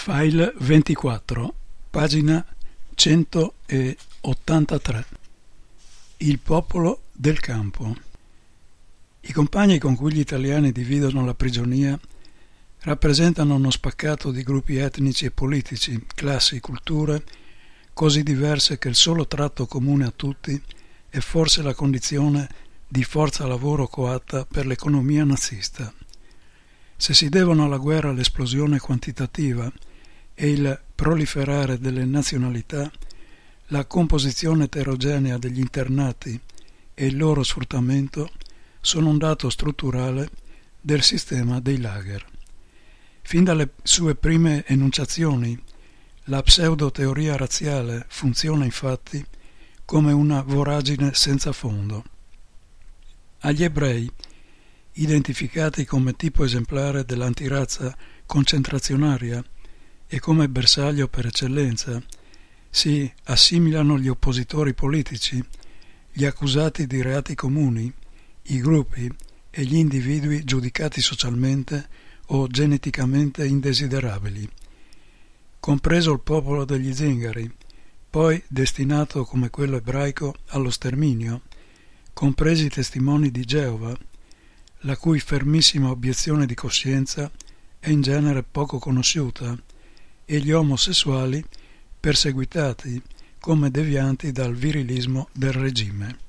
File 24, pagina 183. Il popolo del campo. I compagni con cui gli italiani dividono la prigionia rappresentano uno spaccato di gruppi etnici e politici, classi, culture, così diverse che il solo tratto comune a tutti è forse la condizione di forza lavoro coatta per l'economia nazista. Se si devono alla guerra l'esplosione quantitativa e il proliferare delle nazionalità, la composizione eterogenea degli internati e il loro sfruttamento sono un dato strutturale del sistema dei lager. Fin dalle sue prime enunciazioni, la pseudo-teoria razziale funziona infatti come una voragine senza fondo. Agli ebrei, identificati come tipo esemplare dell'antirazza concentrazionaria e come bersaglio per eccellenza, si assimilano gli oppositori politici, gli accusati di reati comuni, i gruppi e gli individui giudicati socialmente o geneticamente indesiderabili, compreso il popolo degli zingari, poi destinato come quello ebraico allo sterminio, compresi i testimoni di Geova, la cui fermissima obiezione di coscienza è in genere poco conosciuta, e gli omosessuali perseguitati come devianti dal virilismo del regime.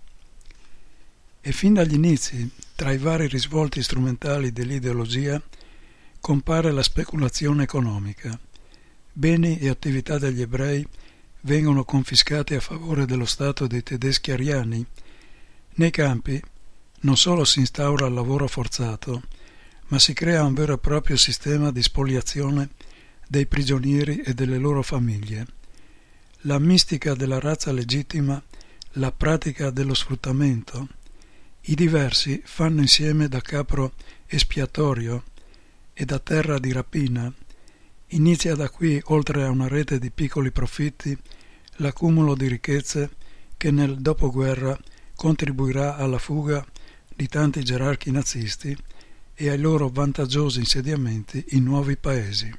E fin dagli inizi, tra i vari risvolti strumentali dell'ideologia, compare la speculazione economica. Beni e attività degli ebrei vengono confiscati a favore dello Stato dei tedeschi ariani. Nei campi non solo si instaura il lavoro forzato, ma si crea un vero e proprio sistema di spoliazione dei prigionieri e delle loro famiglie. La mistica della razza legittima, la pratica dello sfruttamento, i diversi fanno insieme da capro espiatorio e da terra di rapina. Inizia da qui, oltre a una rete di piccoli profitti, l'accumulo di ricchezze che nel dopoguerra contribuirà alla fuga di tanti gerarchi nazisti e ai loro vantaggiosi insediamenti in nuovi paesi.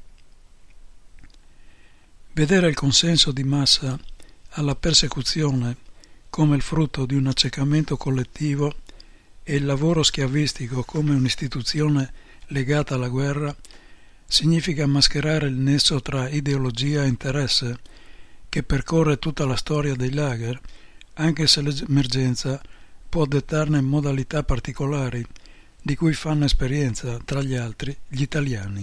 Vedere il consenso di massa alla persecuzione come il frutto di un accecamento collettivo e il lavoro schiavistico come un'istituzione legata alla guerra significa mascherare il nesso tra ideologia e interesse che percorre tutta la storia dei lager, anche se l'emergenza può dettarne modalità particolari di cui fanno esperienza, tra gli altri, gli italiani.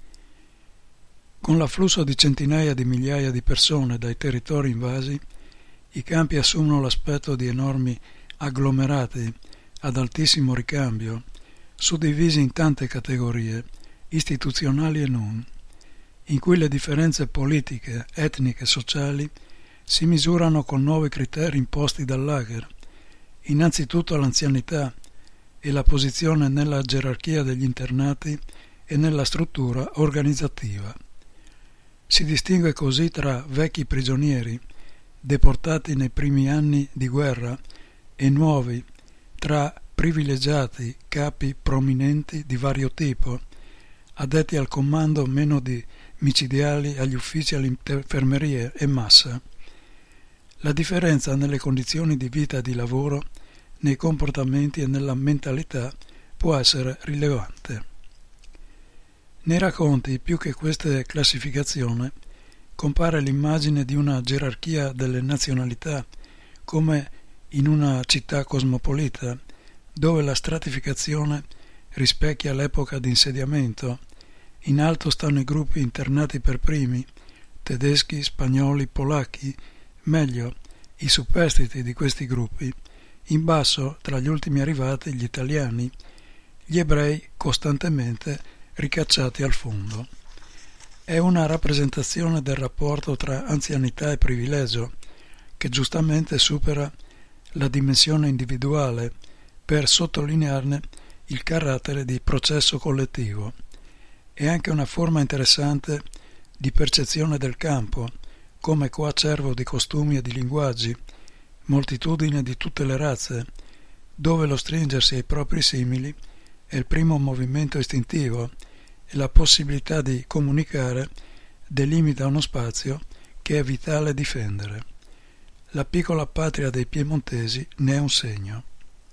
Con l'afflusso di centinaia di migliaia di persone dai territori invasi, i campi assumono l'aspetto di enormi agglomerati ad altissimo ricambio, suddivisi in tante categorie, istituzionali e non, in cui le differenze politiche, etniche e sociali si misurano con nuovi criteri imposti dal lager, innanzitutto l'anzianità e la posizione nella gerarchia degli internati e nella struttura organizzativa. Si distingue così tra vecchi prigionieri, deportati nei primi anni di guerra, e nuovi, tra privilegiati, capi prominenti di vario tipo, addetti al comando meno di micidiali agli uffici all'infermeria e massa. La differenza nelle condizioni di vita e di lavoro, nei comportamenti e nella mentalità può essere rilevante. Nei racconti, più che queste classificazioni, compare l'immagine di una gerarchia delle nazionalità, come in una città cosmopolita, dove la stratificazione rispecchia l'epoca di insediamento. In alto stanno i gruppi internati per primi, tedeschi, spagnoli, polacchi, meglio, i superstiti di questi gruppi. In basso, tra gli ultimi arrivati, gli italiani, gli ebrei costantemente ricacciati al fondo. È una rappresentazione del rapporto tra anzianità e privilegio, che giustamente supera la dimensione individuale per sottolinearne il carattere di processo collettivo. È anche una forma interessante di percezione del campo, come coacervo di costumi e di linguaggi, moltitudine di tutte le razze, dove lo stringersi ai propri simili è il primo movimento istintivo e la possibilità di comunicare delimita uno spazio che è vitale difendere. La piccola patria dei piemontesi ne è un segno.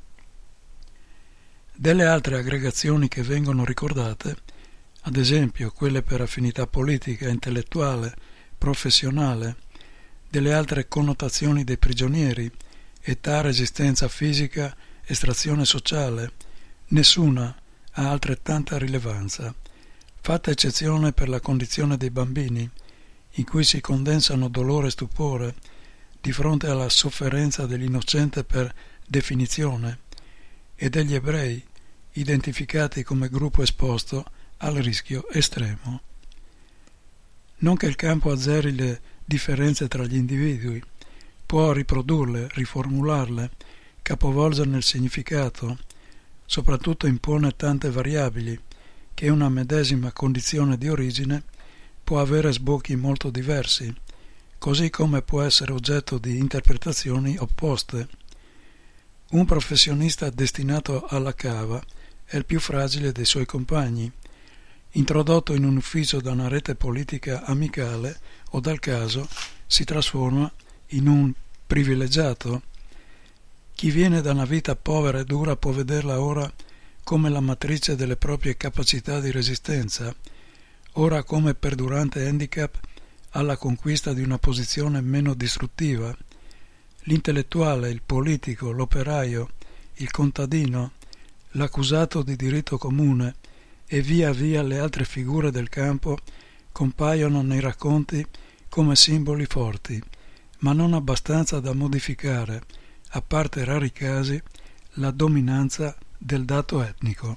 Delle altre aggregazioni che vengono ricordate, ad esempio quelle per affinità politica, intellettuale, professionale, delle altre connotazioni dei prigionieri, età, resistenza fisica, estrazione sociale, nessuna ha altrettanta rilevanza, fatta eccezione per la condizione dei bambini, in cui si condensano dolore e stupore di fronte alla sofferenza dell'innocente per definizione, e degli ebrei, identificati come gruppo esposto al rischio estremo. Non che il campo azzeri le differenze tra gli individui, può riprodurle, riformularle, capovolgerne il significato, soprattutto impone tante variabili che una medesima condizione di origine può avere sbocchi molto diversi, così come può essere oggetto di interpretazioni opposte. Un professionista destinato alla cava è il più fragile dei suoi compagni, introdotto in un ufficio da una rete politica amicale o dal caso si trasforma in un privilegiato. Chi viene da una vita povera e dura può vederla ora come la matrice delle proprie capacità di resistenza, ora come perdurante handicap alla conquista di una posizione meno distruttiva. L'intellettuale, il politico, l'operaio, il contadino, l'accusato di diritto comune e via via le altre figure del campo compaiono nei racconti come simboli forti, ma non abbastanza da modificare, a parte rari casi, la dominanza del dato etnico.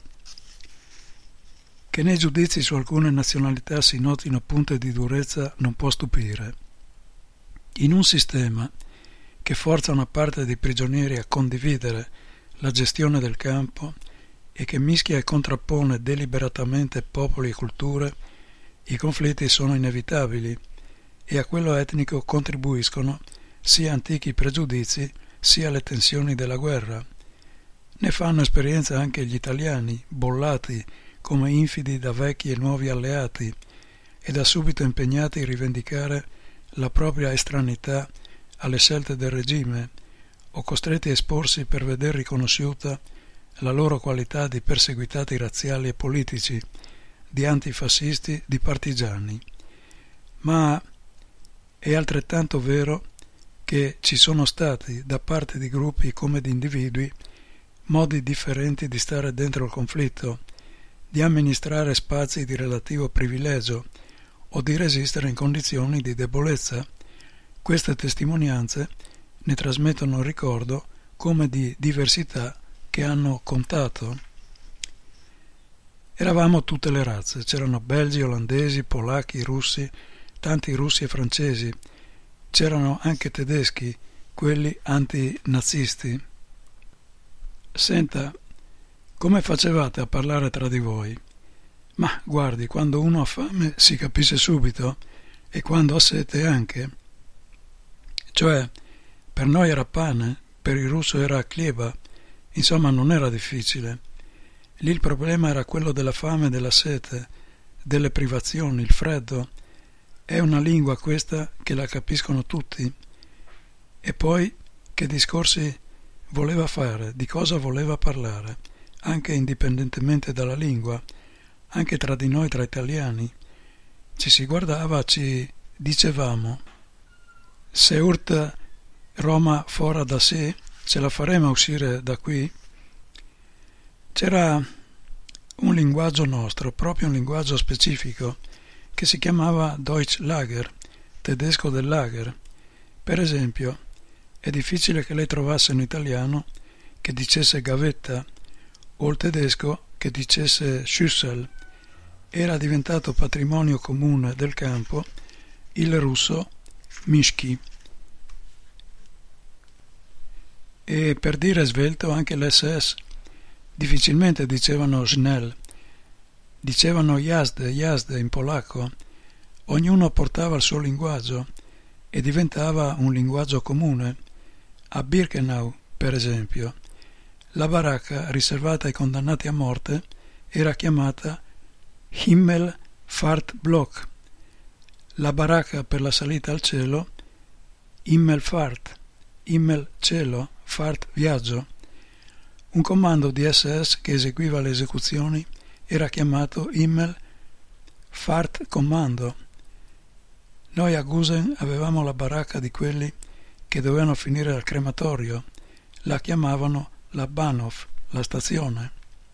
Che nei giudizi su alcune nazionalità si notino punte di durezza non può stupire. In un sistema che forza una parte dei prigionieri a condividere la gestione del campo e che mischia e contrappone deliberatamente popoli e culture, i conflitti sono inevitabili e a quello etnico contribuiscono sia antichi pregiudizi sia le tensioni della guerra. Ne fanno esperienza anche gli italiani, bollati come infidi da vecchi e nuovi alleati e da subito impegnati a rivendicare la propria estraneità alle scelte del regime o costretti a esporsi per veder riconosciuta la loro qualità di perseguitati razziali e politici, di antifascisti, di partigiani. Ma è altrettanto vero che ci sono stati, da parte di gruppi come di individui, modi differenti di stare dentro il conflitto, di amministrare spazi di relativo privilegio o di resistere in condizioni di debolezza. Queste testimonianze ne trasmettono il ricordo come di diversità che hanno contato. Eravamo tutte le razze, c'erano belgi, olandesi, polacchi, russi, tanti russi e francesi, c'erano anche tedeschi, quelli antinazisti. Senta, come facevate a parlare tra di voi? Ma guardi, quando uno ha fame si capisce subito e quando ha sete anche. Cioè, per noi era pane, per il russo era chleba, insomma non era difficile. Lì il problema era quello della fame e della sete, delle privazioni, il freddo. È una lingua questa che la capiscono tutti. E poi che discorsi voleva fare, di cosa voleva parlare, anche indipendentemente dalla lingua, anche tra di noi, tra italiani. Ci si guardava, ci dicevamo: se urta Roma fora da sé, ce la faremo a uscire da qui? C'era un linguaggio nostro, proprio un linguaggio specifico, che si chiamava Deutsch Lager, tedesco del lager. Per esempio, è difficile che lei trovasse un italiano che dicesse gavetta o il tedesco che dicesse Schüssel. Era diventato patrimonio comune del campo il russo Mischki. E per dire svelto anche l'SS. Difficilmente dicevano Schnell, dicevano Jazde in polacco. Ognuno portava il suo linguaggio e diventava un linguaggio comune. A Birkenau, per esempio, la baracca riservata ai condannati a morte era chiamata Himmelfahrtblock. La baracca per la salita al cielo, Himmelfahrt, Himmel cielo, Fahrt viaggio. Un comando di SS che eseguiva le esecuzioni era chiamato Himmelfahrtkommando. Noi a Gusen avevamo la baracca di quelli che dovevano finire al crematorio, la chiamavano la Bahnhof, la stazione.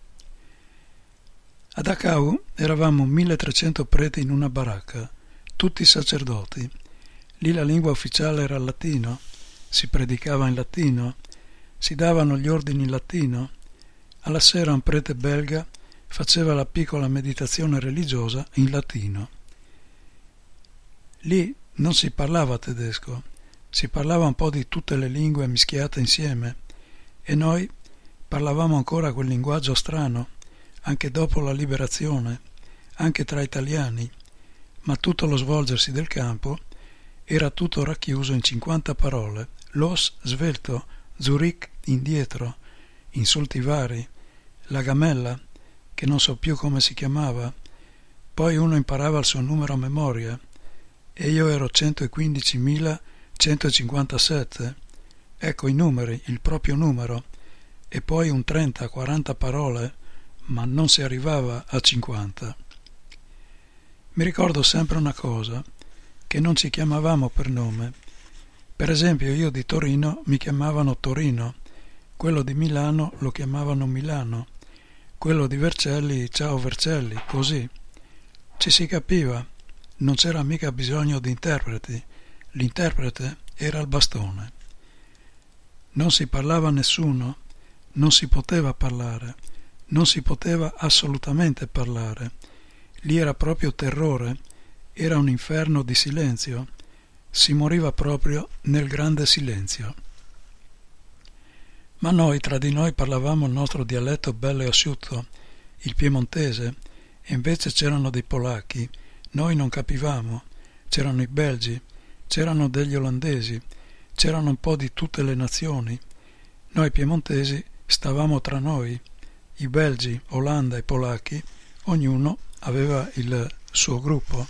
A Dachau eravamo 1300 preti in una baracca, tutti sacerdoti. Lì la lingua ufficiale era il latino, si predicava in latino, si davano gli ordini in latino. Alla sera un prete belga faceva la piccola meditazione religiosa in latino. Lì non si parlava tedesco, si parlava un po' di tutte le lingue mischiate insieme e noi parlavamo ancora quel linguaggio strano, anche dopo la liberazione, anche tra italiani, ma tutto lo svolgersi del campo era tutto racchiuso in 50 parole: los, svelto, Zurich, indietro, insulti vari, la gamella, che non so più come si chiamava, poi uno imparava il suo numero a memoria, e io ero 115.157, ecco i numeri, il proprio numero, e poi un 30-40 parole, ma non si arrivava a 50. Mi ricordo sempre una cosa, che non ci chiamavamo per nome. Per esempio io di Torino mi chiamavano Torino, quello di Milano lo chiamavano Milano, quello di Vercelli ciao Vercelli, così. Ci si capiva, non c'era mica bisogno di interpreti, l'interprete era il bastone. Non si parlava a nessuno, non si poteva parlare, non si poteva assolutamente parlare. Lì era proprio terrore, era un inferno di silenzio, si moriva proprio nel grande silenzio. Ma noi tra di noi parlavamo il nostro dialetto bello e asciutto, il piemontese, e invece c'erano dei polacchi, noi non capivamo, c'erano i belgi, c'erano degli olandesi, c'erano un po' di tutte le nazioni. Noi piemontesi stavamo tra noi, i belgi, Olanda e polacchi, ognuno aveva il suo gruppo.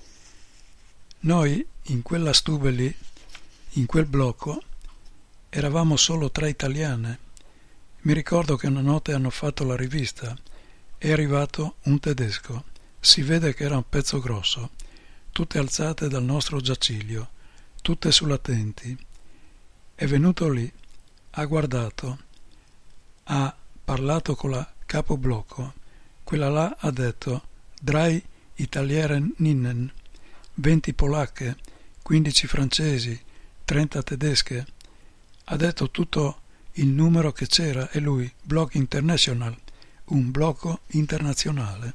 Noi in quella stube lì, in quel blocco, eravamo solo 3 italiane. Mi ricordo che una notte hanno fatto la rivista. È arrivato un tedesco. Si vede che era un pezzo grosso. Tutte alzate dal nostro giaciglio, tutte sull'attenti. È venuto lì, ha guardato, ha parlato con la capoblocco. Quella là ha detto «Drei Italieninnen», 20 polacche, 15 francesi, 30 tedesche. Ha detto tutto il numero che c'era e lui, Block International, un blocco internazionale.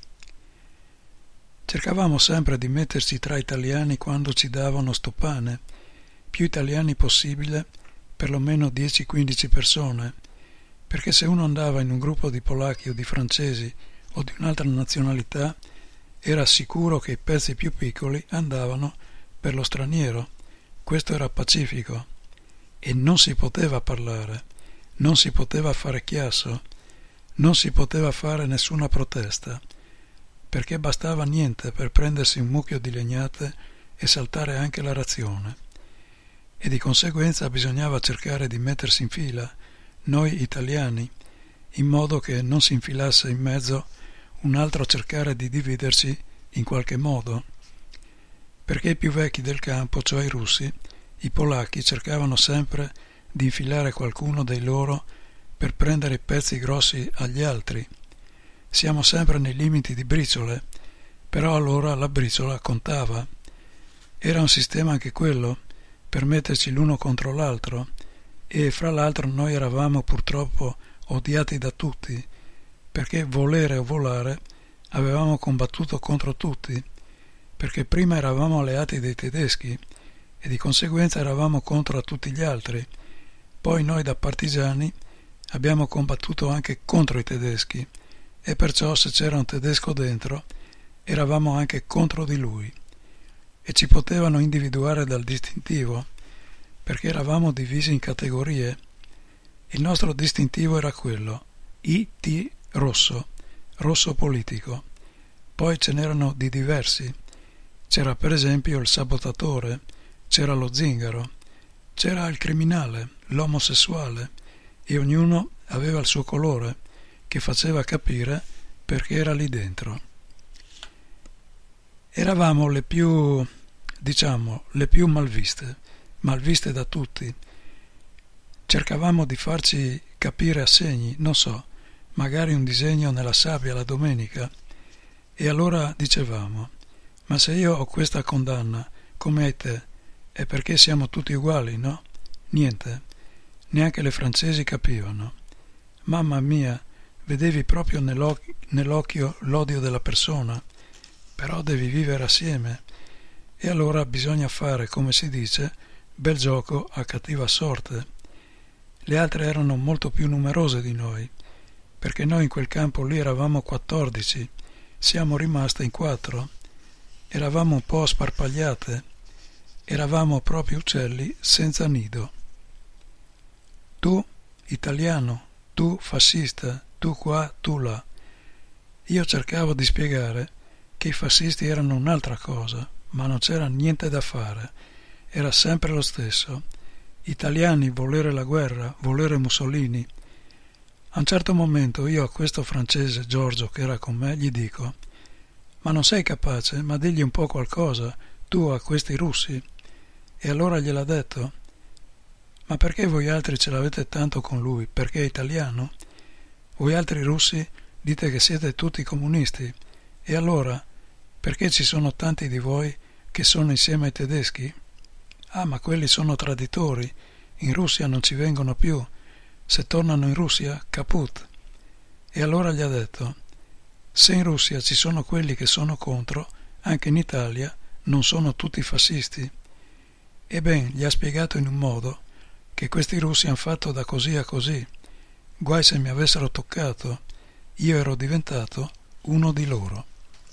Cercavamo sempre di metterci tra italiani quando ci davano sto pane, più italiani possibile, perlomeno 10-15 persone, perché se uno andava in un gruppo di polacchi o di francesi o di un'altra nazionalità, era sicuro che i pezzi più piccoli andavano per lo straniero. Questo era pacifico. E non si poteva parlare, non si poteva fare chiasso, non si poteva fare nessuna protesta, perché bastava niente per prendersi un mucchio di legnate e saltare anche la razione. E di conseguenza bisognava cercare di mettersi in fila, noi italiani, in modo che non si infilasse in mezzo un altro a cercare di dividerci in qualche modo, perché i più vecchi del campo, cioè i russi, i polacchi, cercavano sempre di infilare qualcuno dei loro per prendere i pezzi grossi agli altri. Siamo sempre nei limiti di briciole, però allora la briciola contava. Era un sistema anche quello, per metterci l'uno contro l'altro, e fra l'altro noi eravamo purtroppo odiati da tutti, perché volere o volare avevamo combattuto contro tutti, perché prima eravamo alleati dei tedeschi e di conseguenza eravamo contro tutti gli altri. Poi noi da partigiani abbiamo combattuto anche contro i tedeschi e perciò se c'era un tedesco dentro eravamo anche contro di lui e ci potevano individuare dal distintivo, perché eravamo divisi in categorie. Il nostro distintivo era quello, IT rosso, rosso politico. Poi ce n'erano di diversi. C'era per esempio il sabotatore, c'era lo zingaro, c'era il criminale, l'omosessuale, e ognuno aveva il suo colore che faceva capire perché era lì dentro. Eravamo le più malviste da tutti. Cercavamo di farci capire a segni, non so, magari un disegno nella sabbia la domenica, e allora dicevamo: ma se io ho questa condanna, come hai te, è perché siamo tutti uguali, no? Niente, neanche le francesi capivano. Mamma mia, vedevi proprio nell'occhio l'odio della persona, però devi vivere assieme, e allora bisogna fare, come si dice, bel gioco a cattiva sorte. Le altre erano molto più numerose di noi, perché noi in quel campo lì eravamo 14, siamo rimaste in 4, eravamo un po' sparpagliate, eravamo proprio uccelli senza nido. Tu italiano, tu fascista, tu qua, tu là. Io cercavo di spiegare che i fascisti erano un'altra cosa, ma non c'era niente da fare, era sempre lo stesso. Italiani, volere la guerra, volere Mussolini. A un certo momento io a questo francese Giorgio che era con me gli dico: ma non sei capace? Ma digli un po' qualcosa, tu a questi russi. E allora gliel'ha detto: ma perché voi altri ce l'avete tanto con lui? Perché è italiano? Voi altri russi dite che siete tutti comunisti. E allora, perché ci sono tanti di voi che sono insieme ai tedeschi? Ah, ma quelli sono traditori. In Russia non ci vengono più. Se tornano in Russia, caput. E allora gli ha detto: se in Russia ci sono quelli che sono contro, anche in Italia non sono tutti fascisti. E ben, gli ha spiegato in un modo che questi russi hanno fatto da così a così. Guai se mi avessero toccato, io ero diventato uno di loro.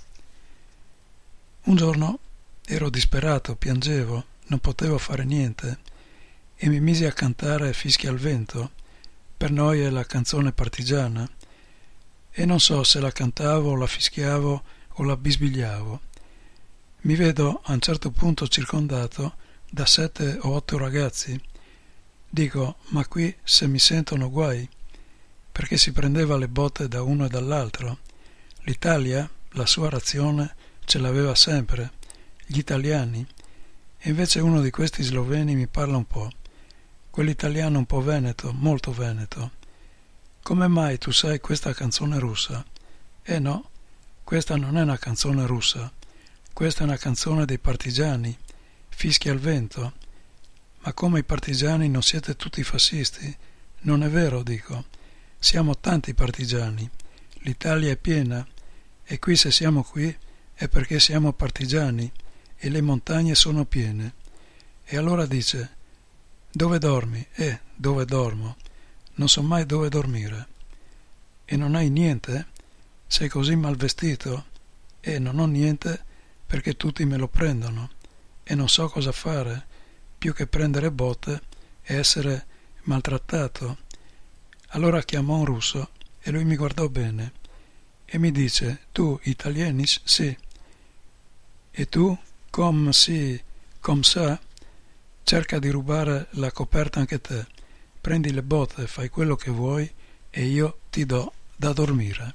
Un giorno ero disperato, piangevo, non potevo fare niente e mi misi a cantare Fischia al vento. Per noi è la canzone partigiana e non so se la cantavo, la fischiavo o la bisbigliavo. Mi vedo a un certo punto circondato da 7 o 8 ragazzi. Dico: ma qui se mi sentono guai, perché si prendeva le botte da uno e dall'altro. L'Italia, la sua razione, ce l'aveva sempre, gli italiani, e invece uno di questi sloveni mi parla un po', quell'italiano un po' veneto, molto veneto. Come mai tu sai questa canzone russa? No, questa non è una canzone russa, questa è una canzone dei partigiani, Fischia al vento. Ma come i partigiani non siete tutti fascisti? Non è vero, dico. Siamo tanti partigiani. L'Italia è piena. E qui se siamo qui è perché siamo partigiani e le montagne sono piene. E allora dice: dove dormi? Dove dormo? Non so mai dove dormire. E non hai niente? Sei così mal vestito? Non ho niente perché tutti me lo prendono. E non so cosa fare, più che prendere botte e essere maltrattato. Allora chiamò un russo e lui mi guardò bene e mi dice: tu italienis? Sì. E tu? Come sì, come sa? Cerca di rubare la coperta anche te. Prendi le botte, fai quello che vuoi e io ti do da dormire.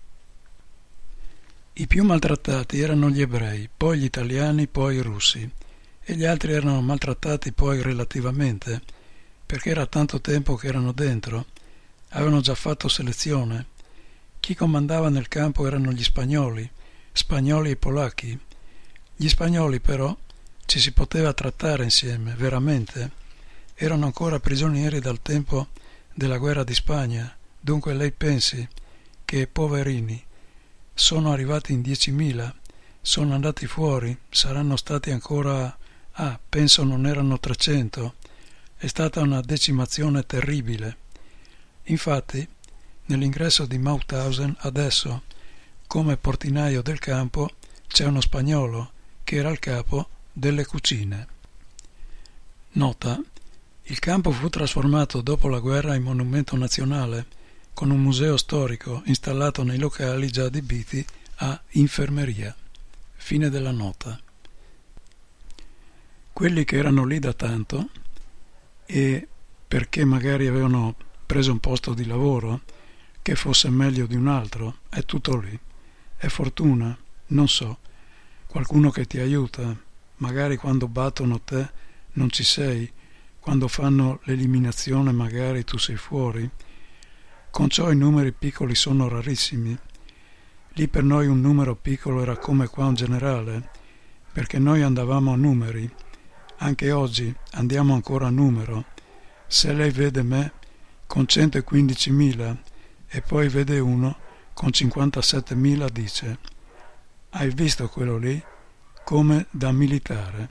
I più maltrattati erano gli ebrei, poi gli italiani, poi i russi. E gli altri erano maltrattati poi relativamente, perché era tanto tempo che erano dentro, avevano già fatto selezione. Chi comandava nel campo erano gli spagnoli e polacchi. Gli spagnoli però ci si poteva trattare insieme, veramente. Erano ancora prigionieri dal tempo della guerra di Spagna, dunque lei pensi che, poverini, sono arrivati in 10.000, sono andati fuori, saranno stati ancora... penso non erano 300. È stata una decimazione terribile. Infatti, nell'ingresso di Mauthausen adesso, come portinaio del campo, c'è uno spagnolo che era il capo delle cucine. Nota: il campo fu trasformato dopo la guerra in monumento nazionale, con un museo storico installato nei locali già adibiti a infermeria. Fine della nota. Quelli che erano lì da tanto e perché magari avevano preso un posto di lavoro che fosse meglio di un altro, è tutto lì. È fortuna, non so, qualcuno che ti aiuta, magari quando battono te non ci sei, quando fanno l'eliminazione magari tu sei fuori. Con ciò i numeri piccoli sono rarissimi. Lì per noi un numero piccolo era come qua un generale, perché noi andavamo a numeri. Anche oggi andiamo ancora a numero. Se lei vede me con 115.000 e poi vede uno con 57.000 dice: hai visto quello lì? Come da militare.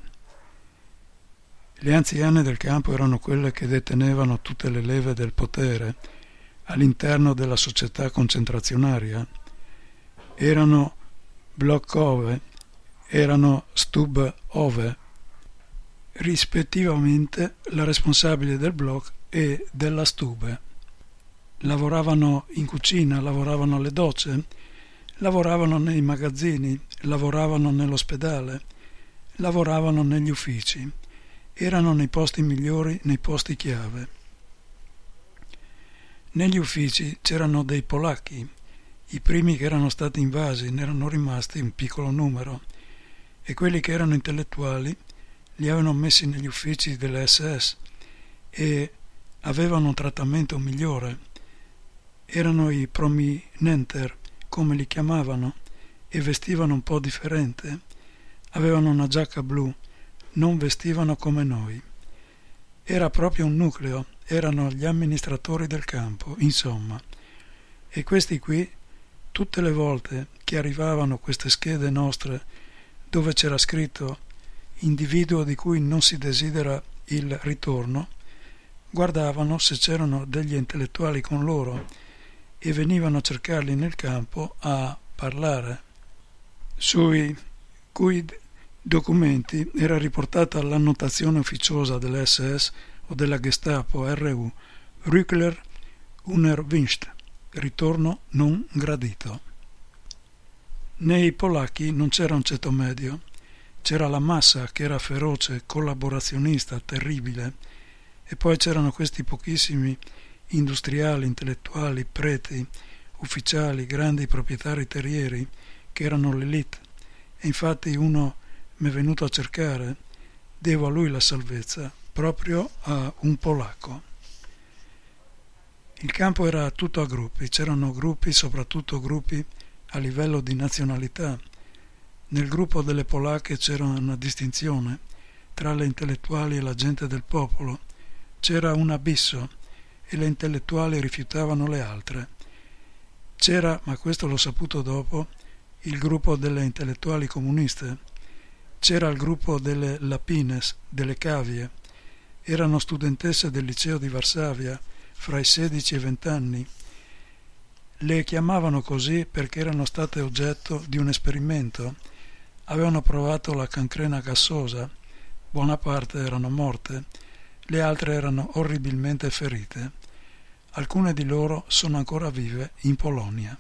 Le anziane del campo erano quelle che detenevano tutte le leve del potere all'interno della società concentrazionaria. Erano Blockove, erano Stubove, rispettivamente la responsabile del block e della Stube. Lavoravano in cucina, lavoravano alle docce, lavoravano nei magazzini, lavoravano nell'ospedale, lavoravano negli uffici, erano nei posti migliori, nei posti chiave. Negli uffici c'erano dei polacchi, i primi che erano stati invasi, ne erano rimasti un piccolo numero, e quelli che erano intellettuali li avevano messi negli uffici delle SS e avevano un trattamento migliore. Erano i prominenter, come li chiamavano, e vestivano un po' differente. Avevano una giacca blu, non vestivano come noi. Era proprio un nucleo, erano gli amministratori del campo, insomma. E questi qui, tutte le volte che arrivavano queste schede nostre, dove c'era scritto individuo di cui non si desidera il ritorno, guardavano se c'erano degli intellettuali con loro e venivano a cercarli nel campo a parlare. Sui cui documenti era riportata l'annotazione ufficiosa dell'SS o della Gestapo RU, Rückkehr unerwünscht, ritorno non gradito. Nei polacchi non c'era un ceto medio, c'era la massa che era feroce, collaborazionista, terribile, e poi c'erano questi pochissimi industriali, intellettuali, preti, ufficiali, grandi proprietari terrieri che erano l'elite. E infatti uno mi è venuto a cercare, devo a lui la salvezza, proprio a un polacco. Il campo era tutto a gruppi, c'erano gruppi, soprattutto gruppi a livello di nazionalità. Nel gruppo delle polacche c'era una distinzione tra le intellettuali e la gente del popolo, c'era un abisso e le intellettuali rifiutavano le altre. C'era, ma questo l'ho saputo dopo, il gruppo delle intellettuali comuniste, c'era il gruppo delle Lapines, delle cavie, erano studentesse del liceo di Varsavia fra i 16 e i 20 anni. Le chiamavano così perché erano state oggetto di un esperimento, avevano provato la cancrena gassosa, buona parte erano morte, le altre erano orribilmente ferite. Alcune di loro sono ancora vive in Polonia.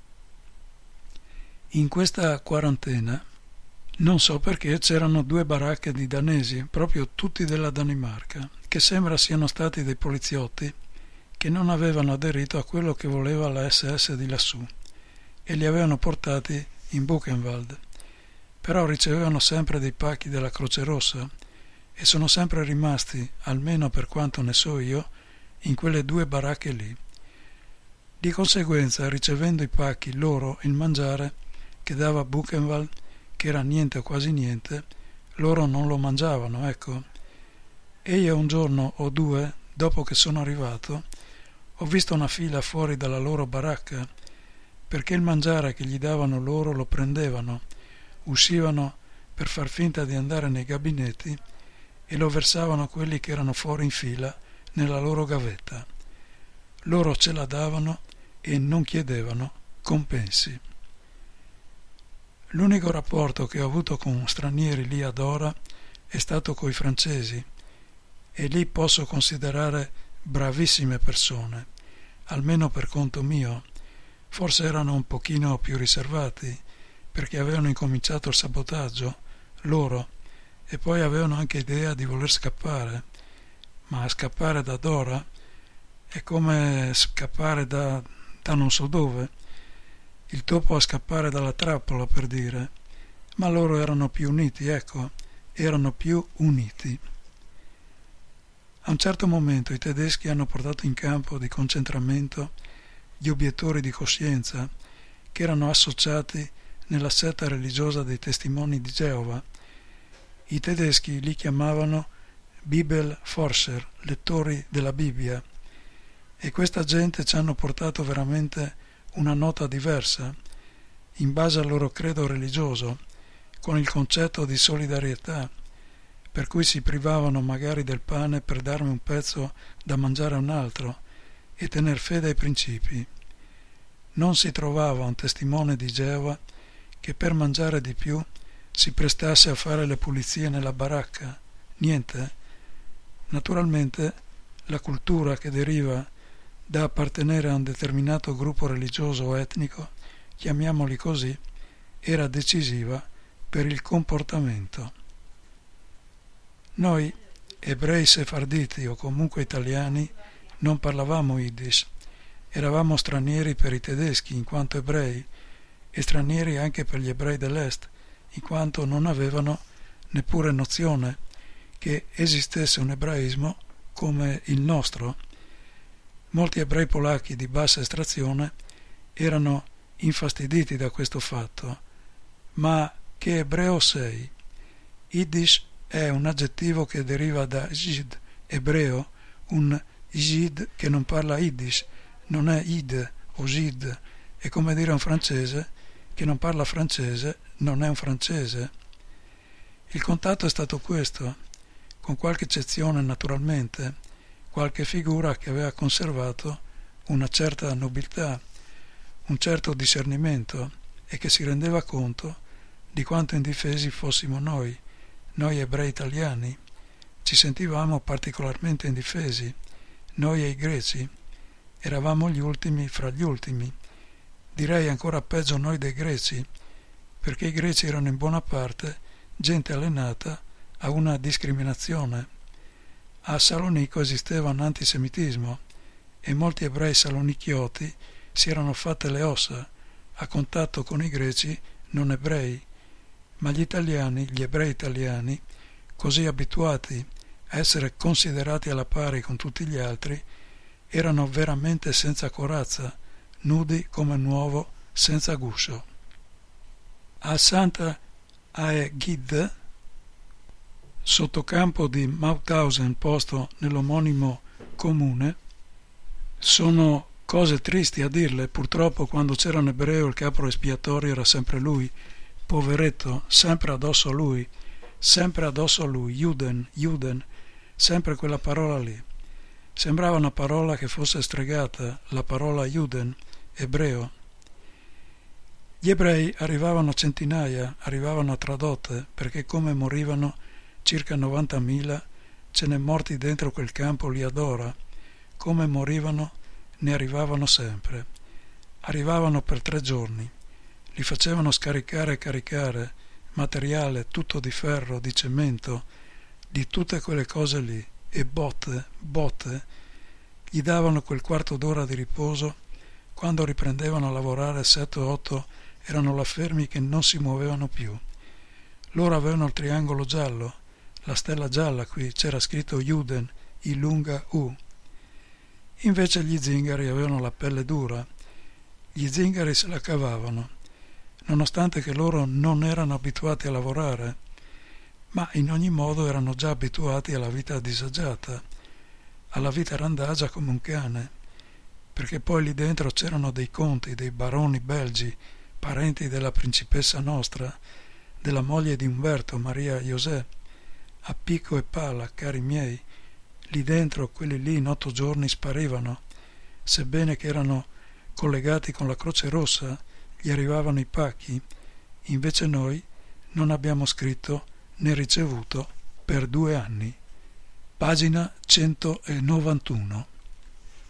In questa quarantena, non so perché, c'erano 2 baracche di danesi, proprio tutti della Danimarca, che sembra siano stati dei poliziotti che non avevano aderito a quello che voleva la SS di lassù e li avevano portati in Buchenwald. Però ricevevano sempre dei pacchi della Croce Rossa e sono sempre rimasti, almeno per quanto ne so io, in quelle 2 baracche lì. Di conseguenza, ricevendo i pacchi loro, il mangiare che dava Buchenwald, che era niente o quasi niente, loro non lo mangiavano, ecco. E io un giorno o 2, dopo che sono arrivato, ho visto una fila fuori dalla loro baracca, perché il mangiare che gli davano loro lo prendevano, uscivano per far finta di andare nei gabinetti e lo versavano a quelli che erano fuori in fila nella loro gavetta. Loro ce la davano e non chiedevano compensi. L'unico rapporto che ho avuto con stranieri lì ad Ora è stato coi francesi, e lì posso considerare bravissime persone, almeno per conto mio. Forse erano un pochino più riservati, perché avevano incominciato il sabotaggio, loro, e poi avevano anche idea di voler scappare, ma scappare da Dora è come scappare da non so dove, il topo a scappare dalla trappola, per dire, ma loro erano più uniti, ecco, erano più uniti. A un certo momento i tedeschi hanno portato in campo di concentramento gli obiettori di coscienza che erano associati nella setta religiosa dei testimoni di Geova. I tedeschi li chiamavano Bibelforscher, lettori della Bibbia, e questa gente ci hanno portato veramente una nota diversa, in base al loro credo religioso, con il concetto di solidarietà, per cui si privavano magari del pane per darmi un pezzo da mangiare a un altro e tener fede ai principi. Non si trovava un testimone di Geova che per mangiare di più si prestasse a fare le pulizie nella baracca. Niente. Naturalmente la cultura che deriva da appartenere a un determinato gruppo religioso o etnico, chiamiamoli così, era decisiva per il comportamento. Noi, ebrei sefarditi o comunque italiani, non parlavamo Yiddish, eravamo stranieri per i tedeschi in quanto ebrei e stranieri anche per gli ebrei dell'Est, in quanto non avevano neppure nozione che esistesse un ebraismo come il nostro. Molti ebrei polacchi di bassa estrazione erano infastiditi da questo fatto. Ma che ebreo sei? Yiddish è un aggettivo che deriva da Yid, ebreo, un Yid che non parla Yiddish, non è Yid o Yid, è come dire a un francese che non parla francese, non è un francese. Il contatto è stato questo, con qualche eccezione naturalmente, qualche figura che aveva conservato una certa nobiltà, un certo discernimento e che si rendeva conto di quanto indifesi fossimo noi ebrei italiani. Ci sentivamo particolarmente indifesi, noi e i greci, eravamo gli ultimi fra gli ultimi, direi ancora peggio noi dei greci, perché i greci erano in buona parte gente allenata a una discriminazione. A Salonico esisteva un antisemitismo e molti ebrei salonichioti si erano fatte le ossa a contatto con i greci non ebrei, ma gli ebrei italiani, così abituati a essere considerati alla pari con tutti gli altri, erano veramente senza corazza, nudi come un uovo senza guscio. A Santa Aegid, sottocampo di Mauthausen posto nell'omonimo comune, sono cose tristi a dirle. Purtroppo quando c'era un ebreo il capro espiatorio era sempre lui, poveretto, sempre addosso a lui, Juden, sempre quella parola lì. Sembrava una parola che fosse stregata, la parola Juden, ebreo. Gli ebrei arrivavano a centinaia, arrivavano a tradotte, perché come morivano circa 90.000, ce n'è morti dentro quel campo lì ad Dora, come morivano ne arrivavano sempre. Arrivavano per 3 giorni, li facevano scaricare e caricare, materiale tutto di ferro, di cemento, di tutte quelle cose lì, e botte, gli davano quel quarto d'ora di riposo, quando riprendevano a lavorare 7 o 8 erano là fermi che non si muovevano più. Loro avevano il triangolo giallo, la stella gialla qui, c'era scritto Juden, I lunga U. Invece gli zingari avevano la pelle dura, gli zingari se la cavavano, nonostante che loro non erano abituati a lavorare, ma in ogni modo erano già abituati alla vita disagiata, alla vita randagia come un cane, perché poi lì dentro c'erano dei conti, dei baroni belgi, parenti della principessa nostra, della moglie di Umberto, Maria José, a picco e pala, cari miei. Lì dentro quelli lì in 8 giorni sparivano, sebbene che erano collegati con la Croce Rossa, gli arrivavano i pacchi, invece noi non abbiamo scritto né ricevuto per 2 anni. Pagina 191.